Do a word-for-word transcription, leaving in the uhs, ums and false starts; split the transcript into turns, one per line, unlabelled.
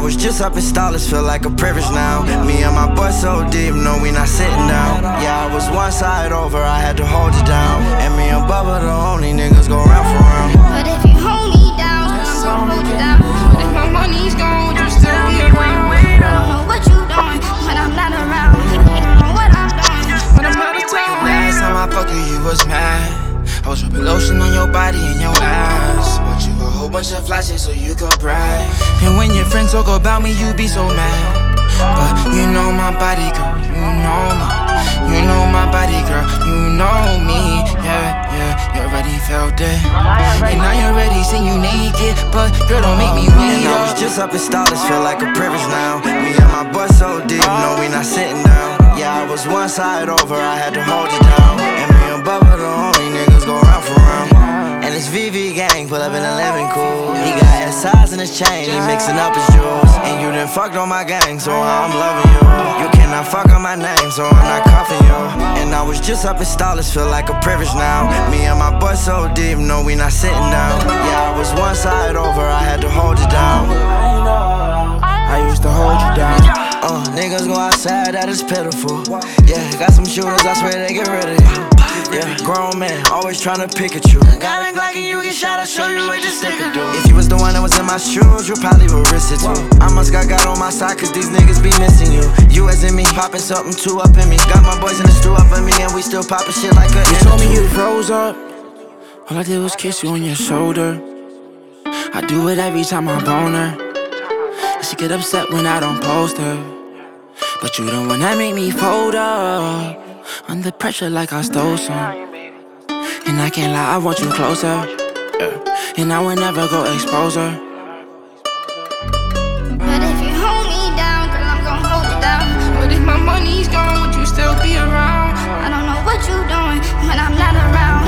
was just up in Starless, feel like a privilege now. Me and my boy so deep, no, we not sitting down. Yeah, I was one side over, I had to hold it down. And me and Bubba the only niggas go round for round.
But if you hold me down, I'm gonna hold you down. But if my money's gone, would you still be around? I don't know what you doing when I'm not around. I don't know what I'm doing when I'm out of town.
Last time I fucked you, you was mad. I was rubbing lotion on your body and your ass. Bought you a whole bunch of flashes so you could brag. And when your friends talk about me, you be so mad. But you know my body, girl, you know me. You know my body, girl, you know me. Yeah, yeah, you already felt it. And now you're ready, see you naked. But girl, don't make me weak.
And I was just up in Starless, feel like a privilege now. Me and my boy so deep, no, we not sitting down. Yeah, I was one side over, I had to hold it down. And me and Bubba the only niggas go round for round. And it's V V gang, pull up in a living cool. He got S Is in his chain, he mixing up his jewels. And you done fucked on my gang, so I'm loving you. You cannot fuck on my name, so I'm not cuffing you. And I was just up in Starless, feel like a privilege now. Me and my boy so deep, no, we not sitting down. Yeah, I was one side over, I had to hold it down.
I used to hold you down.
Uh, niggas go outside, that is pitiful. Yeah, got some shooters, I swear they get rid of you. Yeah, grown man, always tryna pick at you. Got a Glock and you get shot, I'll show you what this nigga do. If you was the one that was in my shoes, you probably would risk it too. I must got God on my side, cause these niggas be missing you. You as in me, popping something two up in me. Got my boys in the stew up in me, and we still popping shit like a
You told me you froze up. All I did was kiss you on your shoulder. I do it every time I bone her. She get upset when I don't post her. But you the one that make me fold up. Under pressure like I stole some. And I can't lie, I want you closer. Yeah. And I would never go expose her.
But if you hold me down, girl, I'm gonna hold you down. But if my money's gone, would you still be around? I don't know what you doing when I'm not around.